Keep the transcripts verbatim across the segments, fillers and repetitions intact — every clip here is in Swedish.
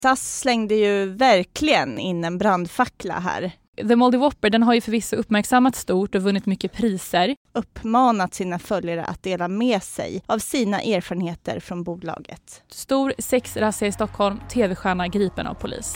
S A S slängde ju verkligen in en brandfackla här. The Moldy Whopper, den har ju förvisso uppmärksammat stort och vunnit mycket priser. Uppmanat sina följare att dela med sig av sina erfarenheter från bolaget. Stor sexrazzia i Stockholm, tv-stjärna gripen av polis.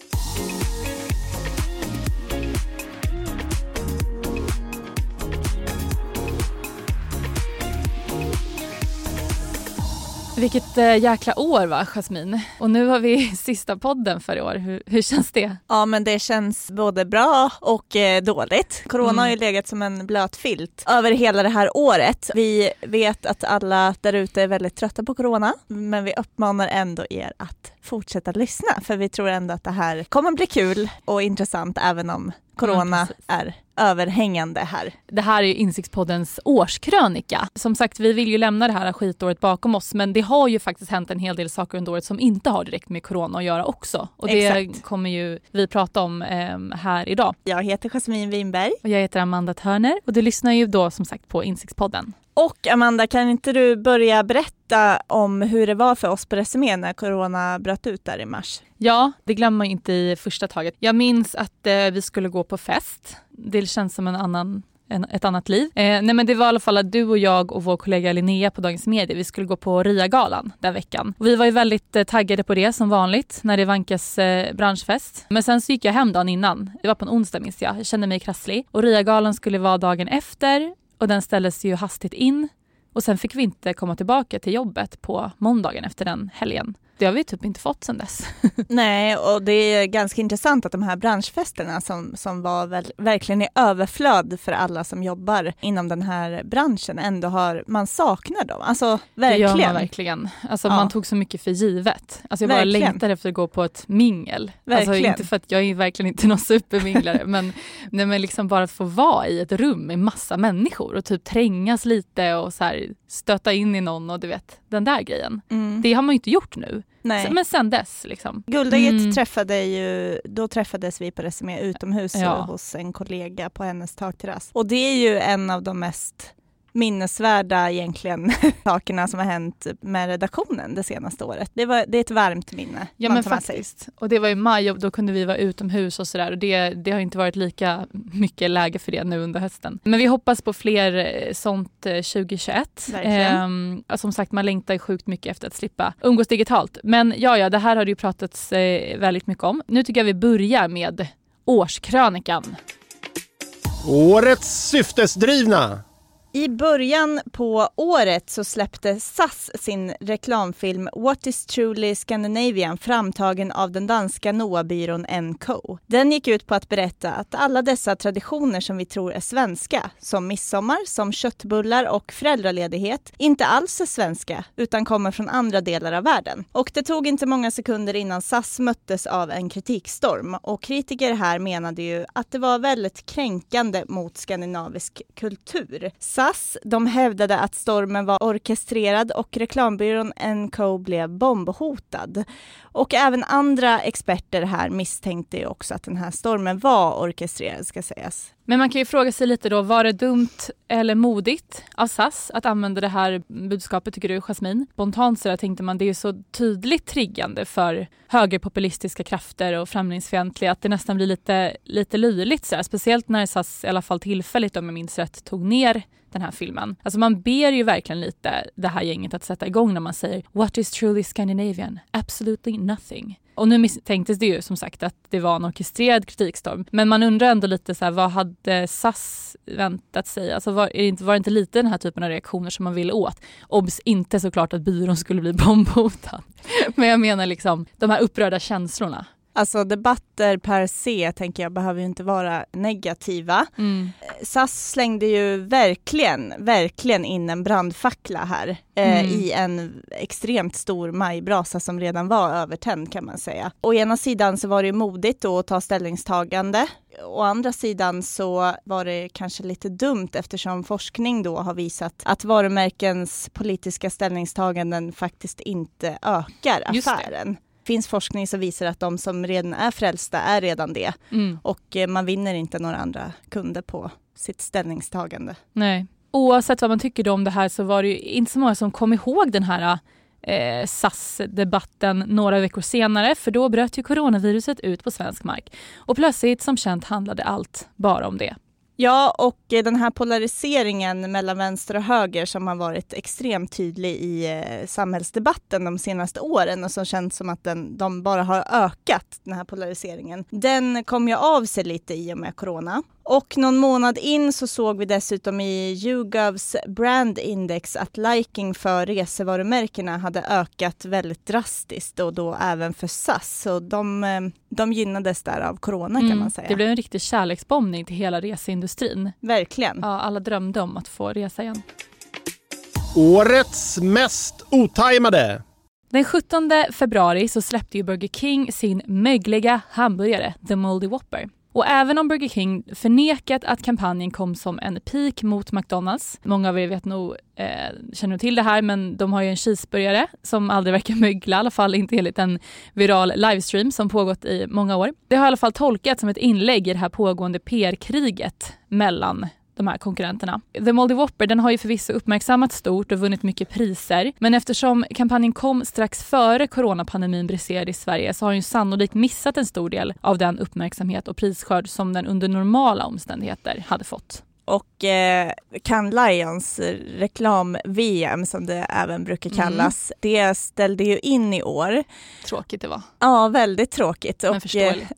Vilket äh, jäkla år va, Jasmin? Och nu har vi sista podden för i år. Hur, hur känns det? Ja, men det känns både bra och eh, dåligt. Corona Mm. har ju legat som en blöt filt över hela det här året. Vi vet att alla där ute är väldigt trötta på corona, men vi uppmanar ändå er att fortsätta lyssna. För vi tror ändå att det här kommer bli kul och intressant även om corona mm, är överhängande här. Det här är ju Insiktspoddens årskrönika. Som sagt, vi vill ju lämna det här skitåret bakom oss, men det har ju faktiskt hänt en hel del saker under året som inte har direkt med corona att göra också. Och det Exakt. kommer ju vi prata om eh, här idag. Jag heter Jasmin Winberg. Och jag heter Amanda Törner och du lyssnar ju då som sagt på Insiktspodden. Och Amanda, kan inte du börja berätta om hur det var för oss på Resumé när corona bröt ut där i mars? Ja, det glömmer man inte i första taget. Jag minns att eh, vi skulle gå på fest. Det känns som en annan, en, ett annat liv. Eh, nej men det var i alla fall att du och jag och vår kollega Linnea på Dagens Media, vi skulle gå på Ria-galan den veckan. Och vi var ju väldigt eh, taggade på det som vanligt när det vankas eh, branschfest. Men sen så gick jag hem dagen innan. Det var på en onsdag minns jag. Jag kände mig krasslig. Och Ria-galan skulle vara dagen efter och den ställdes ju hastigt in. Och sen fick vi inte komma tillbaka till jobbet på måndagen efter den helgen. Det har vi typ inte fått sedan dess. Nej, och det är ganska intressant att de här branschfesterna som, som var väl, verkligen i överflöd för alla som jobbar inom den här branschen ändå har, man saknar dem. Alltså verkligen. Det gör man verkligen. Alltså ja. Man tog så mycket för givet. Alltså jag bara verkligen. längtar efter att gå på ett mingel. Verkligen. Alltså inte för att jag är verkligen inte någon superminglare, men, nej, men liksom bara att få vara i ett rum med massa människor och typ trängas lite och så här stöta in i någon och du vet, den där grejen. Mm. Det har man ju inte gjort nu. Nej. Men sen dess liksom. Guldägget Mm. träffade ju, då träffades vi på Resumé utomhus Ja. hos en kollega på hennes takterrass. Och det är ju en av de mest minnesvärda egentligen sakerna som har hänt med redaktionen det senaste året. Det, var, det är ett varmt minne. Ja men faktiskt. Och det var i maj och då kunde vi vara utomhus och sådär. Och det, det har inte varit lika mycket läge för det nu under hösten. Men vi hoppas på fler sånt tjugohundratjugoett. Ehm, som sagt, man längtar ju sjukt mycket efter att slippa umgås digitalt. Men ja, ja, det här har det ju pratats eh, väldigt mycket om. Nu tycker jag vi börjar med årskrönikan. Årets syftesdrivna. I början på året så släppte S A S sin reklamfilm What is Truly Scandinavian, framtagen av den danska N O A-byrån N Co. Den gick ut på att berätta att alla dessa traditioner som vi tror är svenska, som midsommar, som köttbullar och föräldraledighet, inte alls är svenska utan kommer från andra delar av världen. Och det tog inte många sekunder innan S A S möttes av en kritikstorm, och kritiker här menade ju att det var väldigt kränkande mot skandinavisk kultur. S A S, de hävdade att stormen var orkestrerad och reklambyrån N Co blev bombhotad. Och även andra experter här misstänkte ju också att den här stormen var orkestrerad, ska sägas. Men man kan ju fråga sig lite då, var det dumt eller modigt av S A S att använda det här budskapet, tycker du, Jasmin? Spontant så där tänkte man, det är ju så tydligt triggande för högerpopulistiska krafter och främlingsfientliga att det nästan blir lite, lite löjligt så här. Speciellt när S A S i alla fall tillfälligt, om jag minns rätt, tog ner den här filmen. Alltså man ber ju verkligen lite det här gänget att sätta igång när man säger What is truly Scandinavian? Absolutely nothing. Och nu misstänktes det ju som sagt att det var en orkestrerad kritikstorm. Men man undrar ändå lite så här, vad hade S A S väntat sig? Alltså var, är det inte, var det inte lite den här typen av reaktioner som man ville åt? Obs, inte såklart att byrån skulle bli bombhotad. Men jag menar liksom de här upprörda känslorna. Alltså debatter per se, tänker jag, behöver ju inte vara negativa. Mm. S A S slängde ju verkligen, verkligen in en brandfackla här eh, mm. i en extremt stor majbrasa som redan var övertänd, kan man säga. Å ena sidan så var det modigt att ta ställningstagande. Å andra sidan så var det kanske lite dumt eftersom forskning då har visat att varumärkens politiska ställningstaganden faktiskt inte ökar affären. Det finns forskning som visar att de som redan är frälsta är redan det. Mm. Och man vinner inte några andra kunder på sitt ställningstagande. Nej. Oavsett vad man tycker om det här så var det ju inte så många som kom ihåg den här eh, S A S-debatten några veckor senare, för då bröt ju coronaviruset ut på svensk mark. Och plötsligt, som känt, handlade allt bara om det. Ja, och den här polariseringen mellan vänster och höger som har varit extremt tydlig i eh, samhällsdebatten de senaste åren och som känns som att den, de bara har ökat, den här polariseringen. Den kom ju av sig lite i och med corona. Och någon månad in så såg vi dessutom i YouGovs Brand Index att liking för resevarumärkena hade ökat väldigt drastiskt och då även för S A S. Så de, de gynnades där av corona kan mm, man säga. Det blev en riktig kärleksbombning till hela reseindustrin. Verkligen. Ja, alla drömde om att få resa igen. Årets mest otajmade. Den sjuttonde februari så släppte ju Burger King sin mögliga hamburgare, The Moldy Whopper. Och även om Burger King förnekat att kampanjen kom som en peak mot McDonalds. Många av er vet nog, eh, känner till det här, men de har ju en cheeseburgare som aldrig verkar mögla, i alla fall inte enligt en viral livestream som pågått i många år. Det har i alla fall tolkats som ett inlägg i det här pågående P R-kriget mellan de här konkurrenterna. The Moldy Whopper, den har ju förvisso uppmärksammats stort och vunnit mycket priser. Men eftersom kampanjen kom strax före coronapandemin briserade i Sverige så har den ju sannolikt missat en stor del av den uppmärksamhet och prisskörd som den under normala omständigheter hade fått. Och eh, Cannes Lions reklam-V M som det även brukar kallas, mm. det ställde ju in i år. Tråkigt det var. Ja, väldigt tråkigt. Men och, förståeligt.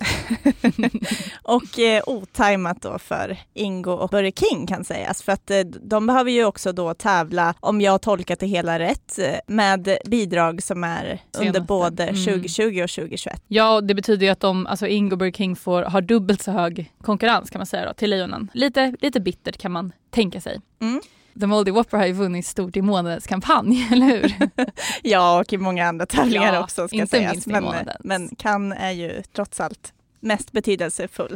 och eh, otajmat då för Ingo och Burger King kan sägas. För att eh, de behöver ju också då tävla, om jag har tolkat det hela rätt, med bidrag som är Senaste. under både mm. tjugo tjugo och tjugo tjugoett. Ja, det betyder ju att de, alltså Ingo och Burger King får, har dubbelt så hög konkurrens kan man säga då, till lejonen. Lite, lite bitter kan man tänka sig. Mm. The Moldy Whopper har ju vunnit stort i månadens kampanj, eller hur? Ja, och i många andra tävlingar ja, också ska inte sägas. Minst i men, men Cannes är ju trots allt mest betydelsefull.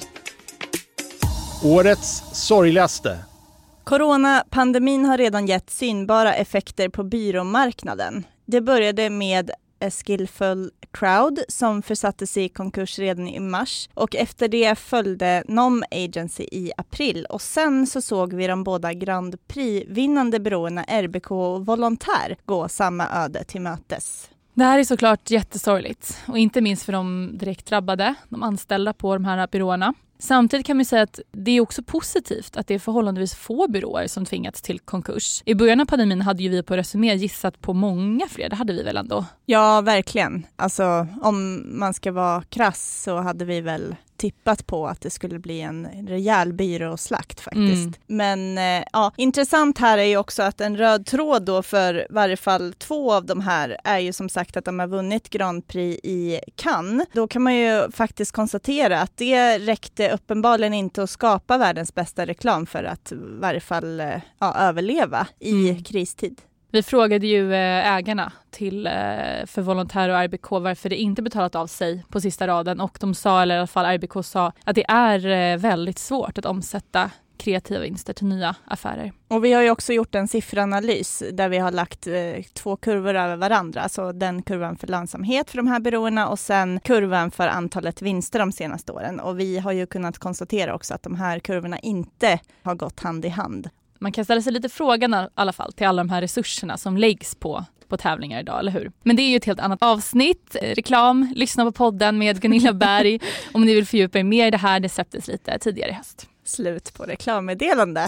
Årets sorgligaste. Coronapandemin har redan gett synbara effekter på byråmarknaden. Det började med A Skillful Crowd som försattes i konkurs redan i mars och efter det följde Nom Agency i april och sen så såg vi de båda Grand Prix-vinnande byråerna R B K och Volontär gå samma öde till mötes. Det här är såklart jättesorgligt och inte minst för de direkt drabbade, de anställda på de här byråerna. Samtidigt kan man säga att det är också positivt att det är förhållandevis få byråer som tvingats till konkurs. I början av pandemin hade ju vi på Resumé gissat på många fler, det hade vi väl ändå? Ja, verkligen. Alltså om man ska vara krass så hade vi väl tippat på att det skulle bli en rejäl byråslakt faktiskt. Mm. Men eh, ja, intressant här är ju också att en röd tråd då för varje fall två av de här är ju som sagt att de har vunnit Grand Prix i Cannes. Då kan man ju faktiskt konstatera att det räckte uppenbarligen inte att skapa världens bästa reklam för att i varje fall ja, överleva i mm. kristid. Vi frågade ju ägarna till för Volontär och R B K varför det inte betalat av sig på sista raden och de sa, eller i alla fall R B K sa, att det är väldigt svårt att omsätta kreativa vinster till nya affärer. Och vi har ju också gjort en sifferanalys där vi har lagt eh, två kurvor över varandra. Alltså den kurvan för lönsamhet för de här byråerna och sen kurvan för antalet vinster de senaste åren. Och vi har ju kunnat konstatera också att de här kurvorna inte har gått hand i hand. Man kan ställa sig lite frågan i alla fall till alla de här resurserna som läggs på, på tävlingar idag, eller hur? Men det är ju ett helt annat avsnitt. Reklam, lyssna på podden med Gunilla Berg. Om ni vill fördjupa er mer i det här, det släpptes lite tidigare i höst. Slut på reklammeddelande.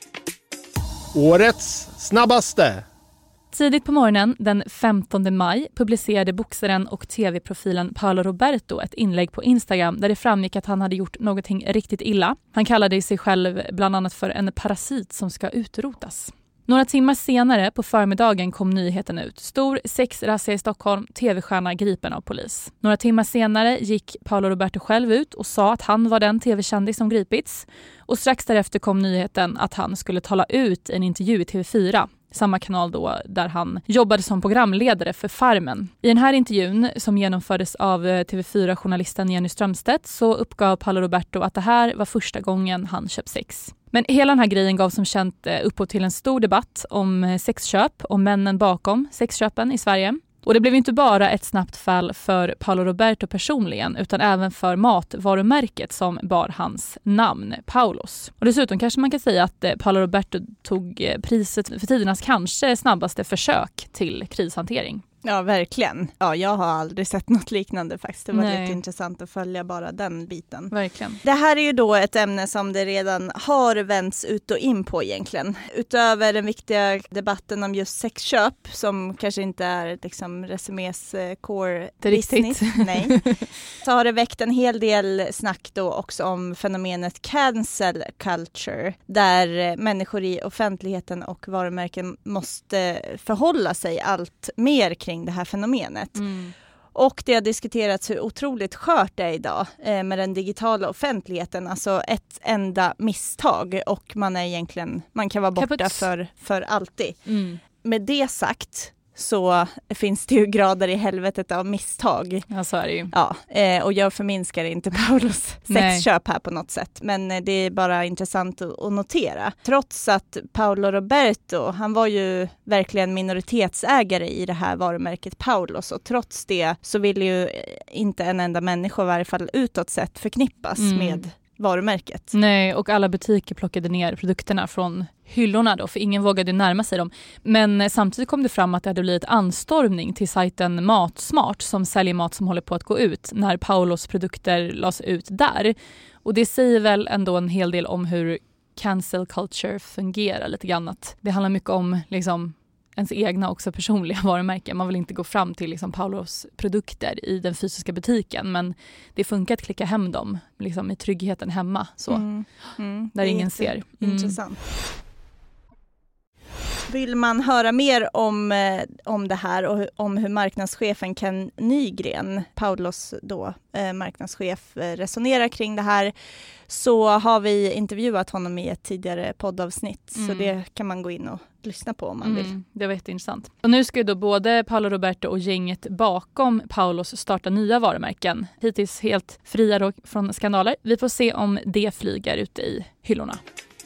Årets snabbaste. Tidigt på morgonen den femtonde maj publicerade boxaren och tv-profilen Paolo Roberto ett inlägg på Instagram där det framgick att han hade gjort någonting riktigt illa. Han kallade sig själv bland annat för en parasit som ska utrotas. Några timmar senare på förmiddagen kom nyheten ut. Stor sexrazzia i Stockholm, tv-stjärna gripen av polis. Några timmar senare gick Paolo Roberto själv ut och sa att han var den tv-kändis som gripits. Och strax därefter kom nyheten att han skulle tala ut i en intervju i T V fyra. Samma kanal då där han jobbade som programledare för Farmen. I den här intervjun som genomfördes av T V fyra-journalisten Jenny Strömstedt så uppgav Paolo Roberto att det här var första gången han köpt sex. Men hela den här grejen gav som känt upphov till en stor debatt om sexköp och männen bakom sexköpen i Sverige. Och det blev inte bara ett snabbt fall för Paolo Roberto personligen utan även för matvarumärket som bar hans namn, Paulos. Och dessutom kanske man kan säga att Paolo Roberto tog priset för tidernas kanske snabbaste försök till krishantering. Ja, verkligen. Ja, jag har aldrig sett något liknande faktiskt. Det var Nej. lite intressant att följa bara den biten. Verkligen. Det här är ju då ett ämne som det redan har vänts ut och in på egentligen. Utöver den viktiga debatten om just sexköp, som kanske inte är liksom Resumés eh, core business. Nej. Så har det väckt en hel del snack då också om fenomenet cancel culture, där människor i offentligheten och varumärken måste förhålla sig allt mer kring det här fenomenet. Mm. Och det har diskuterats hur otroligt skört det är idag eh, med den digitala offentligheten. Alltså ett enda misstag och man är egentligen, man kan vara borta för, för alltid. Mm. Med det sagt så finns det ju grader i helvetet av misstag. Ja, så är det ju. Ja, eh, och jag förminskar inte Paulos sexköp här på något sätt. Men eh, det är bara intressant att, att notera. Trots att Paolo Roberto, han var ju verkligen minoritetsägare i det här varumärket Paulos. Och trots det så vill ju inte en enda människa i varje fall utåt sett förknippas mm. med varumärket. Nej, och alla butiker plockade ner produkterna från hyllorna då, för ingen vågade närma sig dem. Men samtidigt kom det fram att det hade blivit anstormning till sajten Matsmart som säljer mat som håller på att gå ut när Paulos produkter lades ut där. Och det säger väl ändå en hel del om hur cancel culture fungerar lite grann. Att det handlar mycket om liksom ens egna också personliga varumärken. Man vill inte gå fram till liksom Paulos produkter i den fysiska butiken, men det funkar att klicka hem dem liksom i tryggheten hemma så Mm. Mm. där ingen ser. Mm. Intressant. Vill man höra mer om, eh, om det här och om hur marknadschefen Ken Nygren, Paulos då, eh, marknadschef, eh, resonerar kring det här, så har vi intervjuat honom i ett tidigare poddavsnitt. Mm. Så det kan man gå in och lyssna på om man vill. Mm, det var jätteintressant. Och nu ska ju då både Paolo Roberto och gänget bakom Paulos starta nya varumärken. Hittills helt fria då från skandaler. Vi får se om det flyger ute i hyllorna.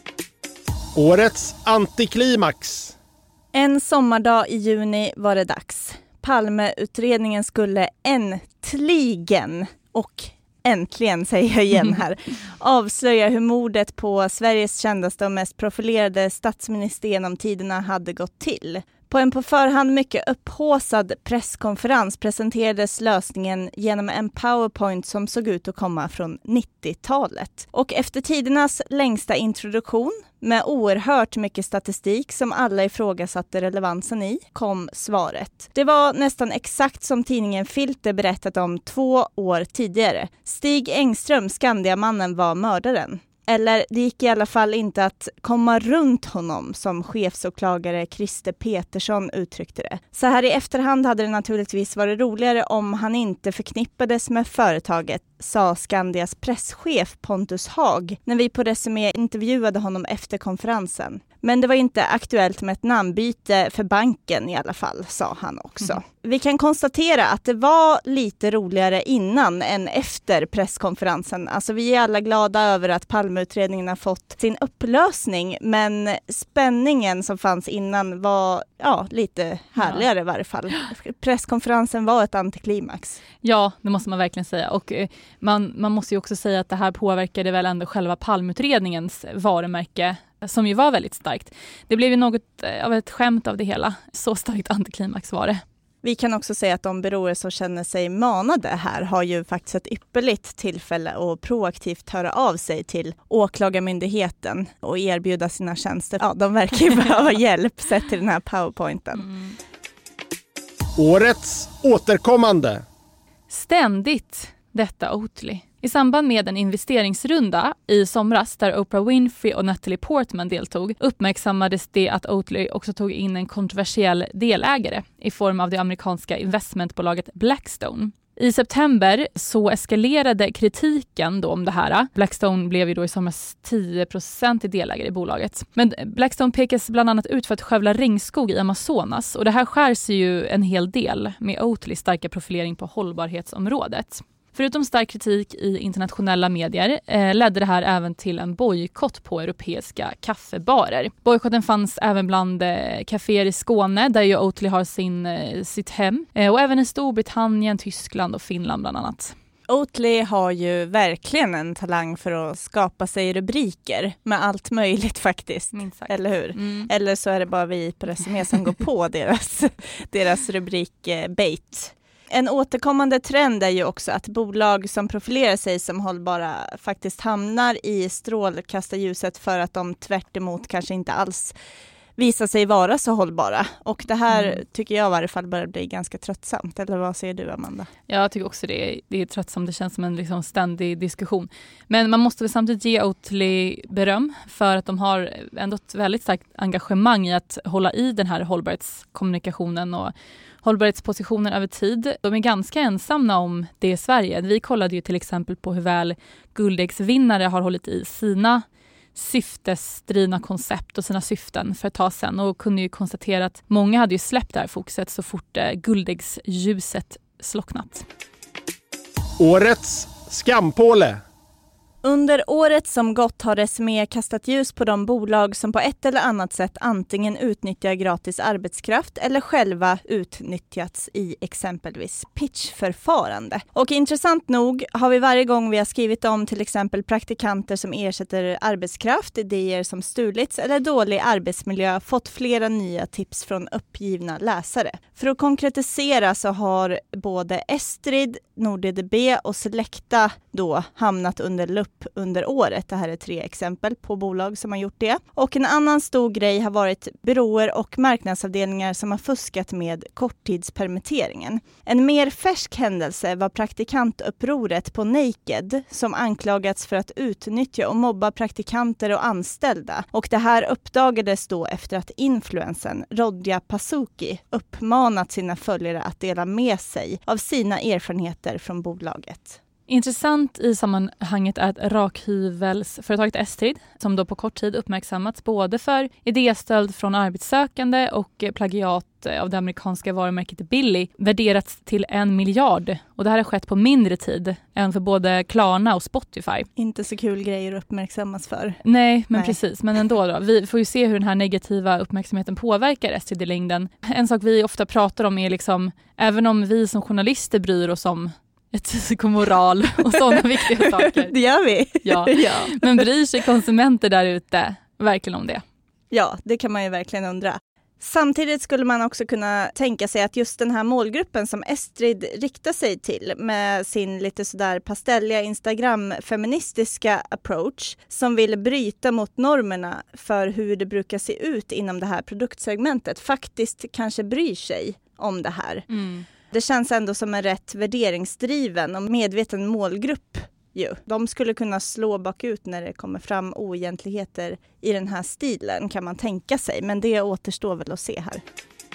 Årets antiklimax. En sommardag i juni var det dags. Palmeutredningen skulle äntligen, och äntligen säger jag igen här, avslöja hur mordet på Sveriges kändaste och mest profilerade statsminister genom tiderna hade gått till. På en på förhand mycket upphaussad presskonferens presenterades lösningen genom en PowerPoint som såg ut att komma från nittiotalet. Och efter tidernas längsta introduktion, med oerhört mycket statistik som alla ifrågasatte relevansen i, kom svaret. Det var nästan exakt som tidningen Filter berättat om två år tidigare. Stig Engström, Skandiamannen, var mördaren. Eller det gick i alla fall inte att komma runt honom, som chefsåklagare Christer Petersson uttryckte det. Så här i efterhand hade det naturligtvis varit roligare om han inte förknippades med företaget, sa Skandias presschef Pontus Haag när vi på Resumé intervjuade honom efter konferensen. Men det var inte aktuellt med ett namnbyte för banken i alla fall, sa han också. Mm. Vi kan konstatera att det var lite roligare innan än efter presskonferensen. Alltså vi är alla glada över att Palmeutredningen har fått sin upplösning, men spänningen som fanns innan var ja, lite härligare i varje fall. Presskonferensen var ett antiklimax. Ja, det måste man verkligen säga. Och eh, man, man måste ju också säga att det här påverkade väl ändå själva Palmeutredningens varumärke, som ju var väldigt starkt. Det blev ju något av ett skämt av det hela. Så starkt antiklimax var det. Vi kan också säga att de byråer som känner sig manade här har ju faktiskt ett ypperligt tillfälle att proaktivt höra av sig till åklagarmyndigheten och erbjuda sina tjänster. Ja, de verkar ju behöva hjälp sett till den här PowerPointen. Mm. Årets återkommande. Ständigt detta Oatly. I samband med en investeringsrunda i somras där Oprah Winfrey och Natalie Portman deltog uppmärksammades det att Oatly också tog in en kontroversiell delägare i form av det amerikanska investmentbolaget Blackstone. I september så eskalerade kritiken då om det här. Blackstone blev ju då i somras tio procent i delägare i bolaget. Men Blackstone pekas bland annat ut för att skövla regnskog i Amazonas, och det här skär sig ju en hel del med Oatlys starka profilering på hållbarhetsområdet. Förutom stark kritik i internationella medier eh, ledde det här även till en bojkott på europeiska kaffebarer. Bojkotten fanns även bland eh, kaféer i Skåne där ju Oatly har sin, eh, sitt hem. Eh, och även i Storbritannien, Tyskland och Finland bland annat. Oatly har ju verkligen en talang för att skapa sig rubriker med allt möjligt faktiskt. Eller hur? Mm. Eller så är det bara vi på Resumé som går på deras, deras rubrik eh, bait. En återkommande trend är ju också att bolag som profilerar sig som hållbara faktiskt hamnar i strålkastarljuset för att de tvärt emot kanske inte alls visar sig vara så hållbara. Och det här mm. tycker jag i varje fall börjar bli ganska tröttsamt. Eller vad säger du, Amanda? Jag tycker också det är, det är tröttsamt. Det känns som en liksom ständig diskussion. Men man måste väl samtidigt ge Oatly beröm för att de har ändå ett väldigt starkt engagemang i att hålla i den här hållbarhetskommunikationen och hållbarhetspositionen över tid. De är ganska ensamma om det i Sverige. Vi kollade ju till exempel på hur väl guldäggsvinnare har hållit i sina syftesdrivna koncept och sina syften för ett tag sedan och kunde ju konstatera att många hade ju släppt det här fokuset så fort eh, guldäggsljuset slocknat. Årets skampåle. Under året som gått har Resumé kastat ljus på de bolag som på ett eller annat sätt antingen utnyttjar gratis arbetskraft eller själva utnyttjats i exempelvis pitchförfarande. Och intressant nog har vi varje gång vi har skrivit om till exempel praktikanter som ersätter arbetskraft, idéer som stulits eller dålig arbetsmiljö fått flera nya tips från uppgivna läsare. För att konkretisera så har både Estrid, NordEDB och Selecta då hamnat under lupp under året. Det här är tre exempel på bolag som har gjort det. Och en annan stor grej har varit byråer och marknadsavdelningar som har fuskat med korttidspermitteringen. En mer färsk händelse var praktikantupproret på Naked som anklagats för att utnyttja och mobba praktikanter och anställda. Och det här uppdagades då efter att influensen Rodja Pasuki uppmanat sina följare att dela med sig av sina erfarenheter från bolaget. Intressant i sammanhanget är att rakhyvelsföretaget Estrid, som då på kort tid uppmärksammats både för idéstöld från arbetssökande och plagiat av det amerikanska varumärket Billy, värderats till en miljard. Och det här har skett på mindre tid än för både Klarna och Spotify. Inte så kul grejer att uppmärksammas för. Nej, men Nej. precis. Men ändå då. Vi får ju se hur den här negativa uppmärksamheten påverkar Estrid i längden. En sak vi ofta pratar om är liksom, även om vi som journalister bryr oss om etik och moral och sådana viktiga saker. Det gör vi. Ja. ja. Men bryr sig konsumenter där ute verkligen om det? Ja, det kan man ju verkligen undra. Samtidigt skulle man också kunna tänka sig att just den här målgruppen som Estrid riktar sig till med sin lite sådär pastelliga Instagram-feministiska approach som vill bryta mot normerna för hur det brukar se ut inom det här produktsegmentet faktiskt kanske bryr sig om det här. Mm. Det känns ändå som en rätt värderingsdriven och medveten målgrupp. Ju. De skulle kunna slå bakut när det kommer fram oegentligheter i den här stilen kan man tänka sig. Men det återstår väl att se här.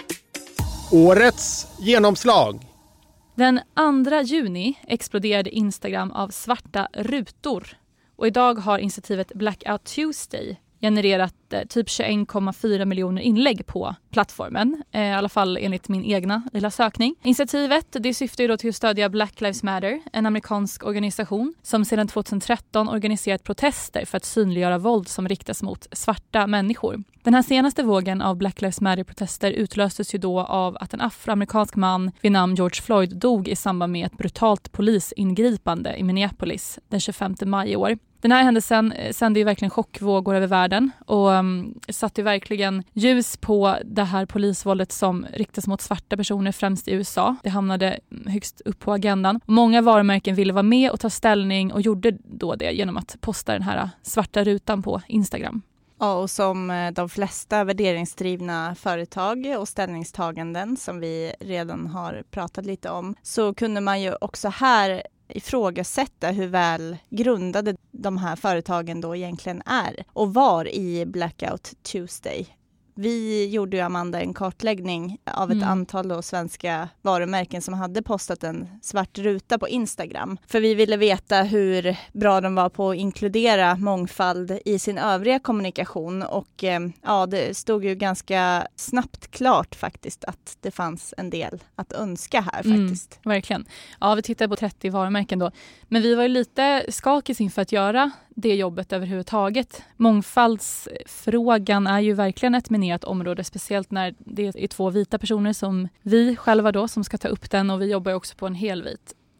Årets genomslag. Den andra juni exploderade Instagram av svarta rutor. Och idag har initiativet Blackout Tuesday genererat eh, typ tjugoen komma fyra miljoner inlägg på plattformen. Eh, I alla fall enligt min egna lilla sökning. Initiativet det syftar ju då till att stödja Black Lives Matter, en amerikansk organisation som sedan tjugohundratretton organiserat protester för att synliggöra våld som riktas mot svarta människor. Den här senaste vågen av Black Lives Matter-protester utlöstes ju då av att en afroamerikansk man vid namn George Floyd dog i samband med ett brutalt polisingripande i Minneapolis den tjugofemte maj i år. Den här händelsen sände ju verkligen chockvågor över världen och um, satte verkligen ljus på det här polisvåldet som riktas mot svarta personer främst i U S A. Det hamnade högst upp på agendan. Många varumärken ville vara med och ta ställning och gjorde då det genom att posta den här svarta rutan på Instagram. Ja, och som de flesta värderingsdrivna företag och ställningstaganden som vi redan har pratat lite om så kunde man ju också här ifrågasätta hur väl grundade de här företagen då egentligen är och var i Blackout Tuesday. Vi gjorde ju, Amanda, en kartläggning av ett mm. antal då svenska varumärken som hade postat en svart ruta på Instagram. För vi ville veta hur bra de var på att inkludera mångfald i sin övriga kommunikation. Och eh, ja, det stod ju ganska snabbt klart faktiskt att det fanns en del att önska här faktiskt. Mm, verkligen. Ja, vi tittade på trettio varumärken då. Men vi var ju lite skakis inför att göra det jobbet överhuvudtaget. Mångfaldsfrågan är ju verkligen ett minerat område, speciellt när det är två vita personer som vi själva då som ska ta upp den, och vi jobbar ju också på en helvit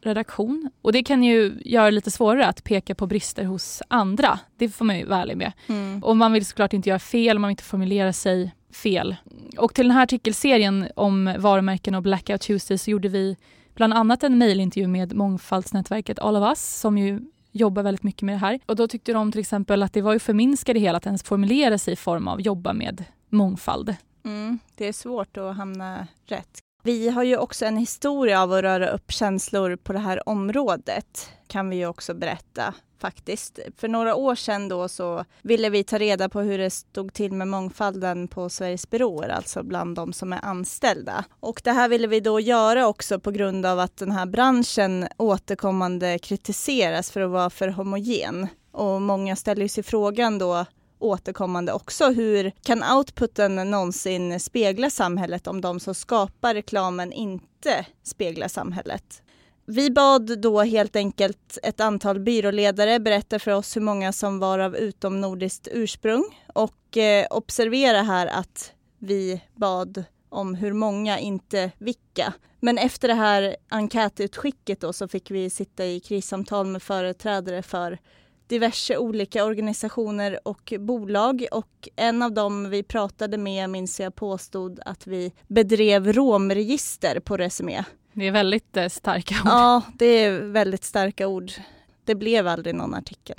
redaktion. Och det kan ju göra det lite svårare att peka på brister hos andra. Det får man ju vara ärlig med. Mm. Och man vill såklart inte göra fel, man vill inte formulera sig fel. Och till den här artikelserien om varumärken och Blackout Tuesday så gjorde vi bland annat en mejlintervju med mångfaldsnätverket All of Us som ju jobbar väldigt mycket med det här. Och då tyckte de till exempel att det var ju förminskade hela att ens formulera sig i form av jobba med mångfald. Mm, det är svårt att hamna rätt. Vi har ju också en historia av att röra upp känslor på det här området, kan vi ju också berätta faktiskt. För några år sedan då så ville vi ta reda på hur det stod till med mångfalden på Sveriges byråer, alltså bland de som är anställda. Och det här ville vi då göra också på grund av att den här branschen återkommande kritiseras för att vara för homogen. Och många ställer sig frågan då återkommande också, hur kan outputen någonsin spegla samhället om de som skapar reklamen inte speglar samhället? Vi bad då helt enkelt ett antal byråledare berätta för oss hur många som var av utomnordiskt ursprung och eh, observera här att vi bad om hur många, inte vilka. Men efter det här enkätutskicket då så fick vi sitta i krissamtal med företrädare för diverse olika organisationer och bolag, och en av dem vi pratade med, minns jag, påstod att vi bedrev romregister på Resumé. Det är väldigt eh, starka ord. Ja, det är väldigt starka ord. Det blev aldrig någon artikel.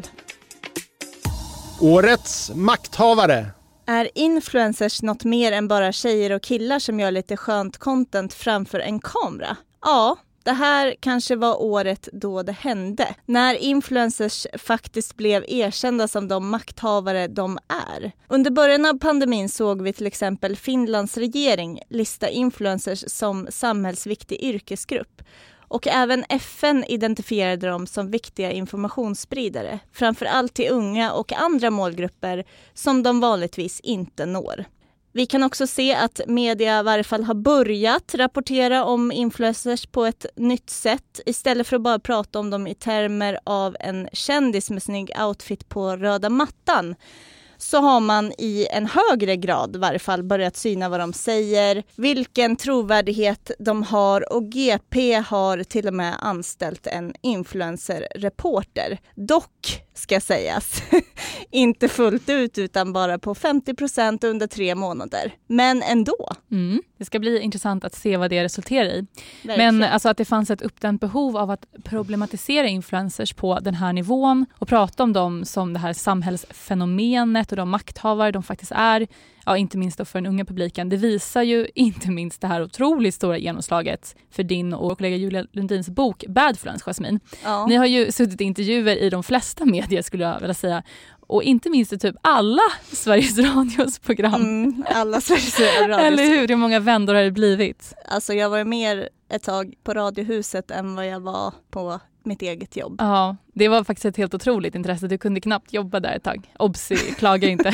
Årets makthavare. Är influencers något mer än bara tjejer och killar som gör lite skönt content framför en kamera? Ja. Det här kanske var året då det hände. När influencers faktiskt blev erkända som de makthavare de är. Under början av pandemin såg vi till exempel Finlands regering lista influencers som samhällsviktig yrkesgrupp. Och även F N identifierade dem som viktiga informationsspridare. Framförallt till unga och andra målgrupper som de vanligtvis inte når. Vi kan också se att media i varje fall har börjat rapportera om influencers på ett nytt sätt. Istället för att bara prata om dem i termer av en kändis med snygg outfit på röda mattan, så har man i en högre grad i varje fall börjat syna vad de säger, vilken trovärdighet de har, och G P har till och med anställt en influencer-reporter. Dock ska sägas, inte fullt ut utan bara på femtio procent under tre månader. Men ändå. Mm. Det ska bli intressant att se vad det resulterar i. Verkligen. Men alltså att det fanns ett uppdämt behov av att problematisera influencers på den här nivån och prata om dem som det här samhällsfenomenet och de makthavare de faktiskt är, ja, inte minst då för den unga publiken. Det visar ju inte minst det här otroligt stora genomslaget för din och kollega Julia Lundins bok Badfluence, Jasmin. Ja. Ni har ju suttit i intervjuer i de flesta medier skulle jag vilja säga. Och inte minst i typ alla Sveriges Radios program. Mm, alla Sveriges Radios. Eller hur? Hur många vändor har det blivit? Alltså jag var mer ett tag på Radiohuset än vad jag var på mitt eget jobb. Ja, det var faktiskt ett helt otroligt intresse. Du kunde knappt jobba där ett tag. Obsi, klaga inte.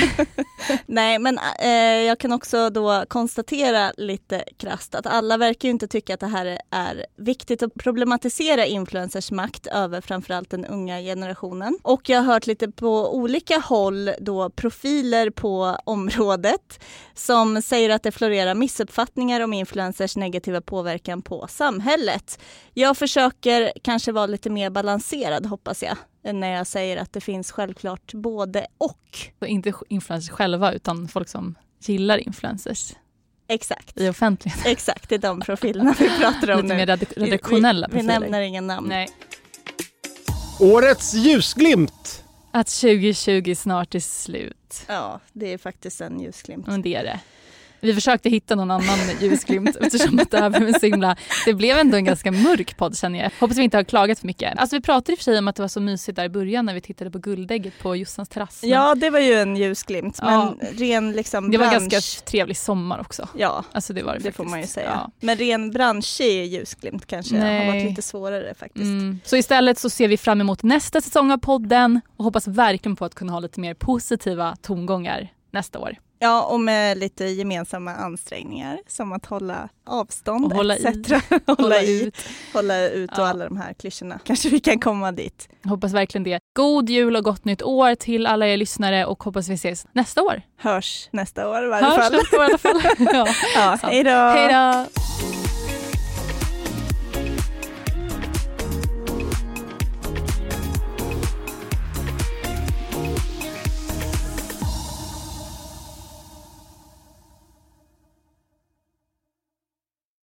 Nej, men eh, jag kan också då konstatera lite krasst att alla verkar ju inte tycka att det här är viktigt att problematisera influencers makt över framförallt den unga generationen. Och jag har hört lite på olika håll då profiler på området som säger att det florerar missuppfattningar om influencers negativa påverkan på samhället. Jag försöker kanske vara lite mer balanserad, hoppas jag, när jag säger att det finns självklart både och. Så inte influencers själva utan folk som gillar influencers. Exakt. I offentligheten. Exakt, det är de profilerna vi pratar om lite nu. Lite mer redaktionella vi, vi nämner ingen namn. Nej. Årets ljusglimt. Att tjugo tjugo snart är slut. Ja, det är faktiskt en ljusglimt. Men det är det. Vi försökte hitta någon annan ljusglimt eftersom att det här blev en så himla... Det blev ändå en ganska mörk podd, känner jag. Hoppas vi inte har klagat för mycket. Alltså vi pratade i och för sig om att det var så mysigt där i början när vi tittade på guldägget på Jossans terrass. Men... Ja, det var ju en ljusglimt. Ja. Men ren liksom det bransch... var ganska trevlig sommar också. Ja, alltså, det, var det, det faktiskt. får man ju säga. Ja. Men ren branschig ljusglimt kanske Nej. har varit lite svårare faktiskt. Mm. Så istället så ser vi fram emot nästa säsong av podden och hoppas verkligen på att kunna ha lite mer positiva tongångar nästa år. Ja, och med lite gemensamma ansträngningar som att hålla avstånd och hålla et cetera. I. hålla, hålla i, ut. Hålla ut och ja. alla de här klyschorna. Kanske vi kan komma dit. Hoppas verkligen det. God jul och gott nytt år till alla er lyssnare och hoppas vi ses nästa år. Hörs nästa år i varje Hörs fall. nästa år i alla fall. ja, ja, hej då. Hej då.